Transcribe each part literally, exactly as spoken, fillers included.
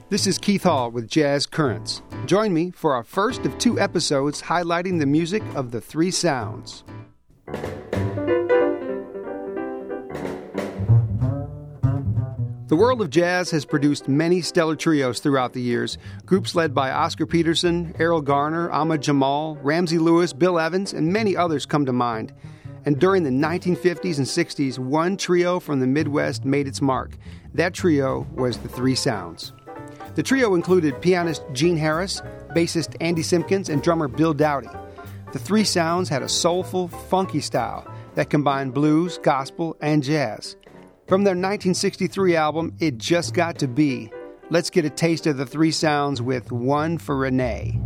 This is Keith Hall with Jazz Currents. Join me for our first of two episodes highlighting the music of the Three Sounds. The world of jazz has produced many stellar trios throughout the years, groups led by Oscar Peterson, Errol Garner, Ahmad Jamal, Ramsey Lewis, Bill Evans, and many others come to mind. And during the nineteen fifties and sixties, one trio from the Midwest made its mark. That trio was the Three Sounds. The trio included pianist Gene Harris, bassist Andy Simpkins, and drummer Bill Dowdy. The Three Sounds had a soulful, funky style that combined blues, gospel, and jazz. From their nineteen sixty-three album, It Just Got to Be, let's get a taste of the Three Sounds with One for Renee.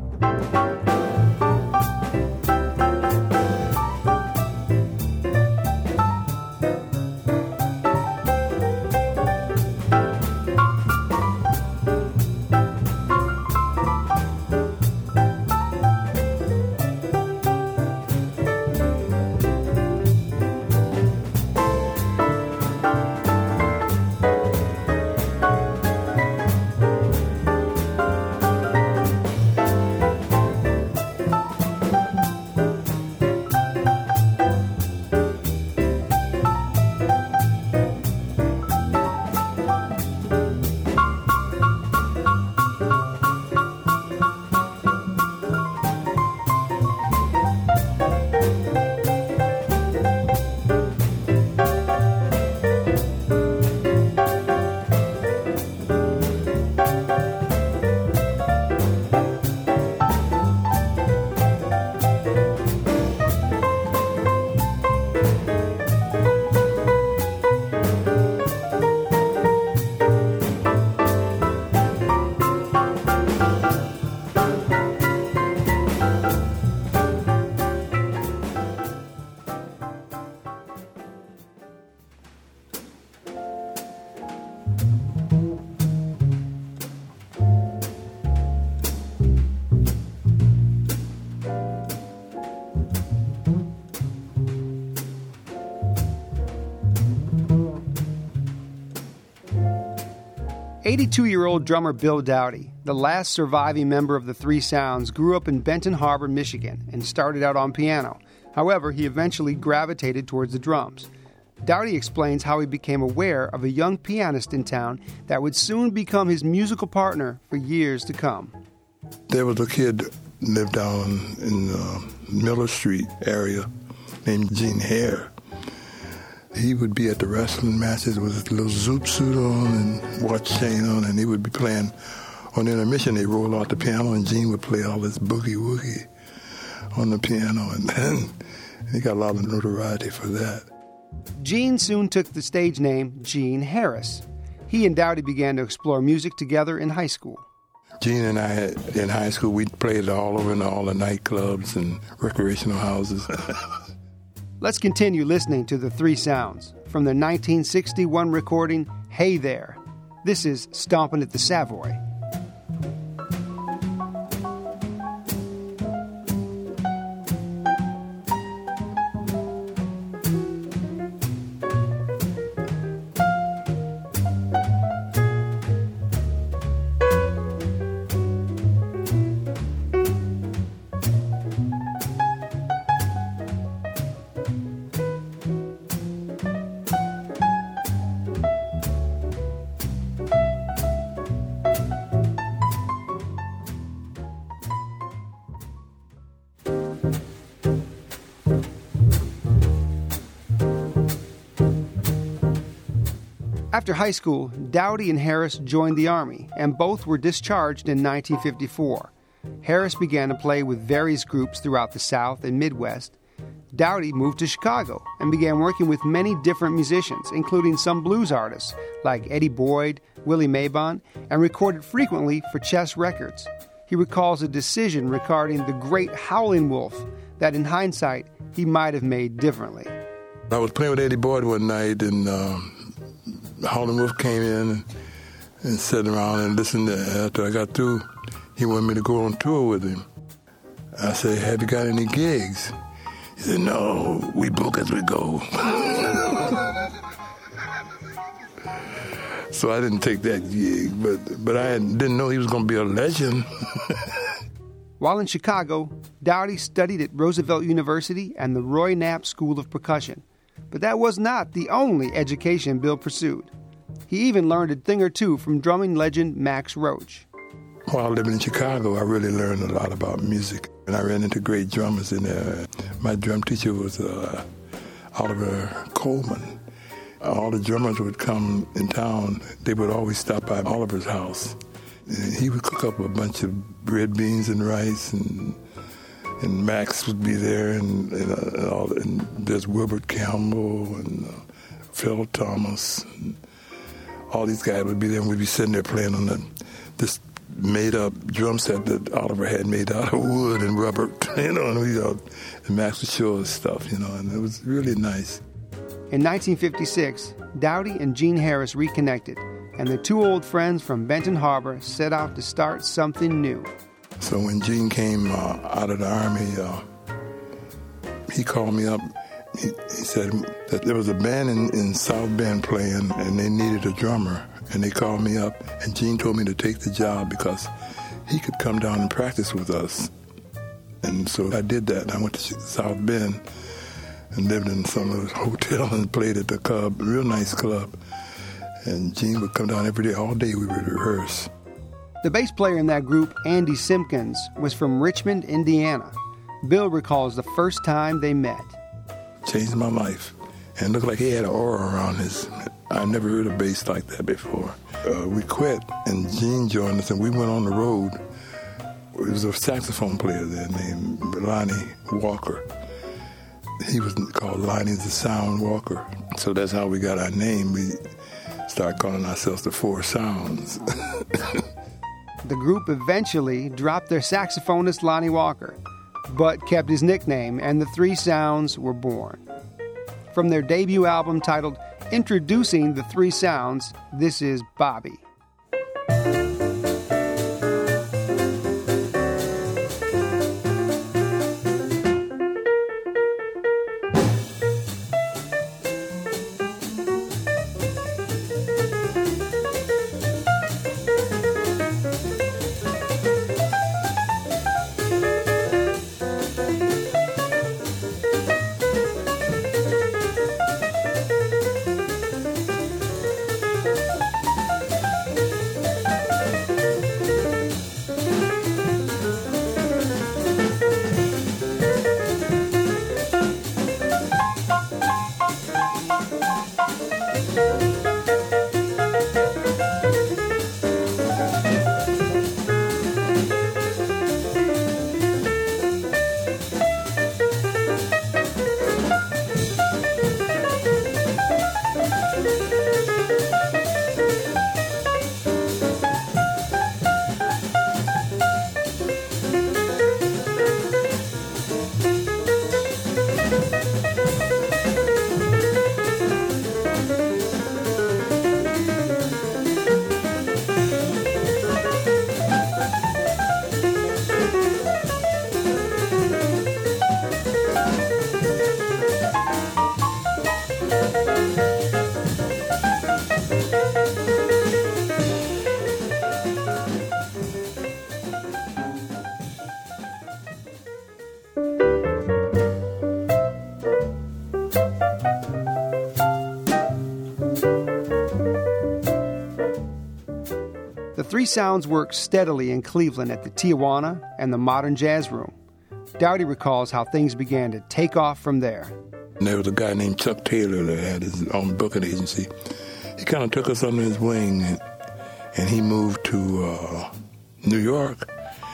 eighty-two-year-old drummer Bill Dowdy, the last surviving member of the Three Sounds, grew up in Benton Harbor, Michigan, and started out on piano. However, he eventually gravitated towards the drums. Dowdy explains how he became aware of a young pianist in town that would soon become his musical partner for years to come. There was a kid lived down in the Miller Street area named Gene Hare. He would be at the wrestling matches with his little zoot suit on and watch chain on, and he would be playing on intermission. They roll out the piano, and Gene would play all this boogie-woogie on the piano, and then he got a lot of notoriety for that. Gene soon took the stage name Gene Harris. He and Dowdy began to explore music together in high school. Gene and I, in high school, we played all over in all the nightclubs and recreational houses. Let's continue listening to the Three Sounds from their nineteen sixty-one recording, Hey There. This is Stompin' at the Savoy. After high school, Dowdy and Harris joined the Army, and both were discharged in nineteen fifty-four. Harris began to play with various groups throughout the South and Midwest. Dowdy moved to Chicago and began working with many different musicians, including some blues artists like Eddie Boyd, Willie Mabon, and recorded frequently for Chess Records. He recalls a decision regarding the great Howlin' Wolf that, in hindsight, he might have made differently. I was playing with Eddie Boyd one night, and um, Howlin' Wolf came in and, and sat around and listened. To, after I got through, he wanted me to go on tour with him. I said, have you got any gigs? He said, no, we book as we go. so I didn't take that gig. But but I didn't know he was going to be a legend. While in Chicago, Dowdy studied at Roosevelt University and the Roy Knapp School of Percussion. But that was not the only education Bill pursued. He even learned a thing or two from drumming legend Max Roach. While living in Chicago, I really learned a lot about music. And I ran into great drummers in there. My drum teacher was uh, Oliver Coleman. All the drummers would come in town. They would always stop by Oliver's house. And he would cook up a bunch of red beans and rice, and and Max would be there, and and, uh, and, all, and there's Wilbert Campbell and uh, Phil Thomas. And all these guys would be there, and we'd be sitting there playing on the, this made-up drum set that Oliver had made out of wood and rubber, you know, and, we, uh, and Max would show us stuff, you know, and it was really nice. In nineteen fifty-six, Dowdy and Gene Harris reconnected, and the two old friends from Benton Harbor set out to start something new. So when Gene came uh, out of the Army, uh, he called me up. He, he said that there was a band in, in South Bend playing, and they needed a drummer. And they called me up, and Gene told me to take the job because he could come down and practice with us. And so I did that. I went to South Bend and lived in some of the hotel and played at the club, a real nice club. And Gene would come down every day, all day we would rehearse. The bass player in that group, Andy Simpkins, was from Richmond, Indiana. Bill recalls the first time they met. Changed my life. And it looked like he had an aura around his... I never heard a bass like that before. Uh, we quit, and Gene joined us, and we went on the road. There was a saxophone player there named Lonnie Walker. He was called Lonnie the Sound Walker. So that's how we got our name. We started calling ourselves the Four Sounds. The group eventually dropped their saxophonist Lonnie Walker, but kept his nickname, and the Three Sounds were born. From their debut album titled Introducing the Three Sounds, this is Bobby. The Three Sounds worked steadily in Cleveland at the Tijuana and the Modern Jazz Room. Dowdy recalls how things began to take off from there. And there was a guy named Chuck Taylor that had his own booking agency. He kind of took us under his wing, and, and he moved to uh, New York.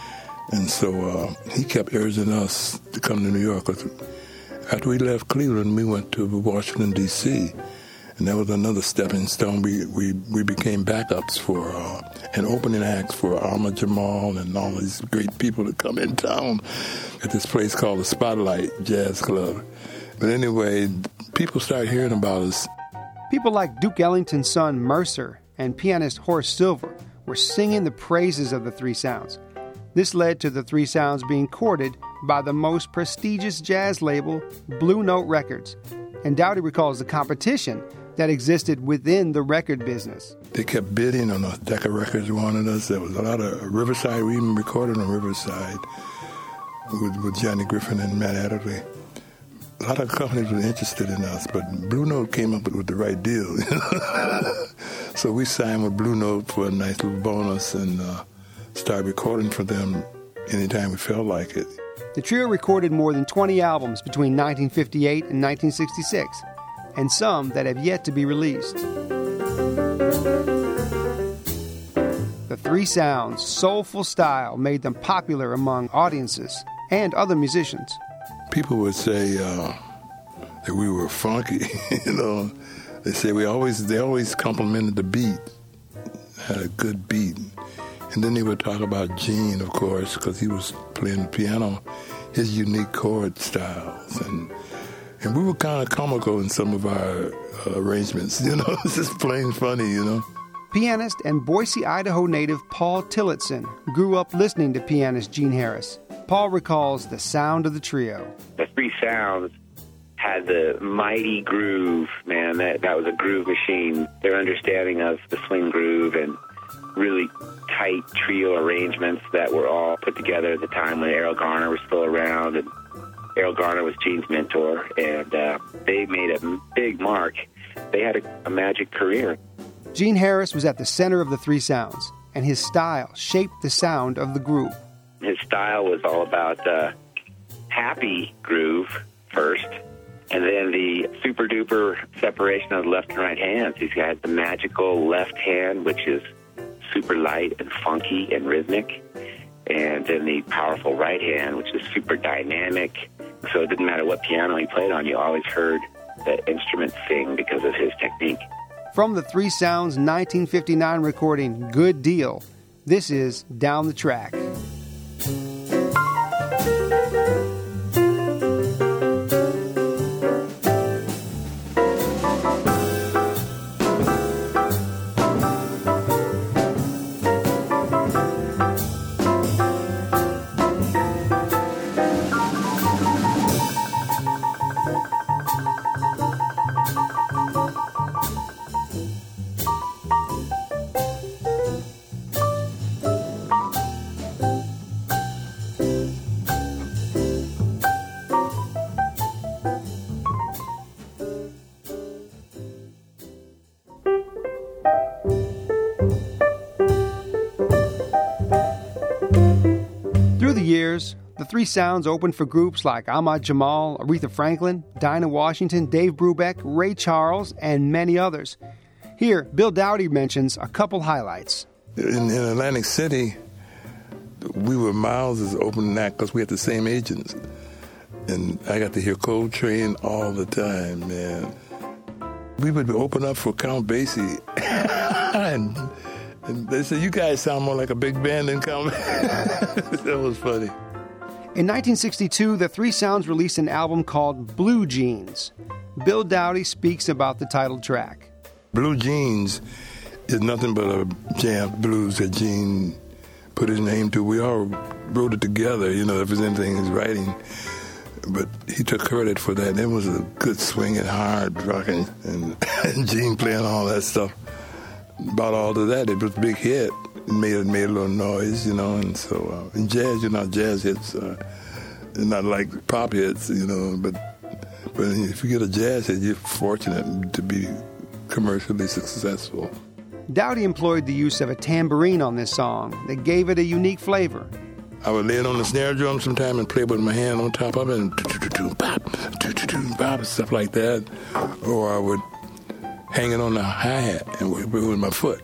And so uh, he kept urging us to come to New York. After we left Cleveland, we went to Washington, D C, and that was another stepping stone. We we, we became backups for uh, an opening act for Ahmad Jamal and all these great people that come in town at this place called the Spotlight Jazz Club. But anyway, people started hearing about us. People like Duke Ellington's son Mercer and pianist Horace Silver were singing the praises of the Three Sounds. This led to the Three Sounds being courted by the most prestigious jazz label, Blue Note Records. And Dowdy recalls the competition that existed within the record business. They kept bidding on us. Decca Records wanted us. There was a lot of Riverside. We even recorded on Riverside with, with Johnny Griffin and Matt Adderley. A lot of companies were interested in us, but Blue Note came up with, with the right deal. So we signed with Blue Note for a nice little bonus and uh, started recording for them anytime we felt like it. The trio recorded more than twenty albums between nineteen fifty-eight and nineteen sixty-six, and some that have yet to be released. The Three Sounds' soulful style made them popular among audiences and other musicians. People would say uh, that we were funky, you know. They say we always, they always complimented the beat, had a good beat. And then they would talk about Gene, of course, because he was playing the piano, his unique chord styles. And and we were kind of comical in some of our uh, arrangements, you know. It's just plain funny, you know. Pianist and Boise, Idaho native Paul Tillotson grew up listening to pianist Gene Harris. Paul recalls the sound of the trio. The Three Sounds had the mighty groove, man. That that was a groove machine. Their understanding of the swing groove and really tight trio arrangements that were all put together at the time when Errol Garner was still around. And Errol Garner was Gene's mentor, and uh, they made a big mark. They had a, a magic career. Gene Harris was at the center of the Three Sounds, and his style shaped the sound of the group. His style was all about uh, happy groove first, and then the super-duper separation of the left and right hands. He's got the magical left hand, which is super light and funky and rhythmic, and then the powerful right hand, which is super dynamic. So it didn't matter what piano he played on, you always heard the instrument sing because of his technique. From the Three Sounds' nineteen fifty-nine recording, Good Deal, this is Down the Track. Years, the Three Sounds opened for groups like Ahmad Jamal, Aretha Franklin, Dinah Washington, Dave Brubeck, Ray Charles, and many others. Here, Bill Dowdy mentions a couple highlights. In, in Atlantic City, we were miles as opening act because we had the same agents. And I got to hear Coltrane all the time, man. We would open up for Count Basie. and, and they said, you guys sound more like a big band than Count Basie. That was funny. In nineteen sixty-two, the Three Sounds released an album called Blue Jeans. Bill Dowdy speaks about the title track. Blue Jeans is nothing but a jam blues that Gene put his name to. We all wrote it together, you know, if there's anything in his writing. But he took credit for that. It was a good swinging, hard rocking, and, and Gene playing all that stuff. About all of that, it was a big hit. It made, it made a little noise, you know, and so uh, in jazz, you know, jazz hits uh, are not like pop hits, you know, but but if you get a jazz hit, you're fortunate to be commercially successful. Dowdy employed the use of a tambourine on this song that gave it a unique flavor. I would lay it on the snare drum sometime and play with my hand on top of it and stuff like that. Or I would hang it on the hi-hat and with my foot.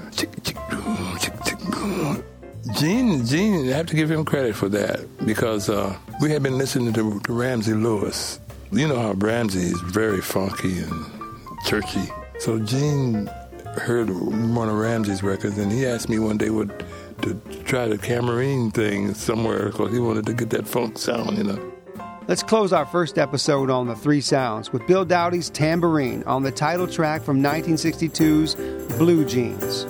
Gene, Gene, I have to give him credit for that because uh, we had been listening to, to Ramsey Lewis. You know how Ramsey is very funky and churchy. So Gene heard one of Ramsey's records and he asked me one day what to try the tambourine thing somewhere because he wanted to get that funk sound, you know. Let's close our first episode on the Three Sounds with Bill Dowdy's Tambourine on the title track from nineteen sixty-two's Blue Jeans.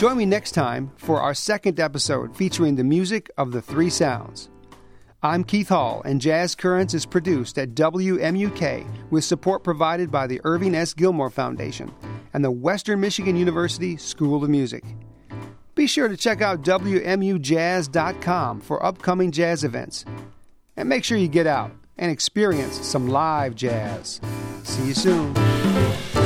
Join me next time for our second episode featuring the music of the three sounds. I'm Keith Hall, and Jazz Currents is produced at W M U K with support provided by the Irving S. Gilmore Foundation and the Western Michigan University School of Music. Be sure to check out W M U jazz dot com for upcoming jazz events. And make sure you get out and experience some live jazz. See you soon.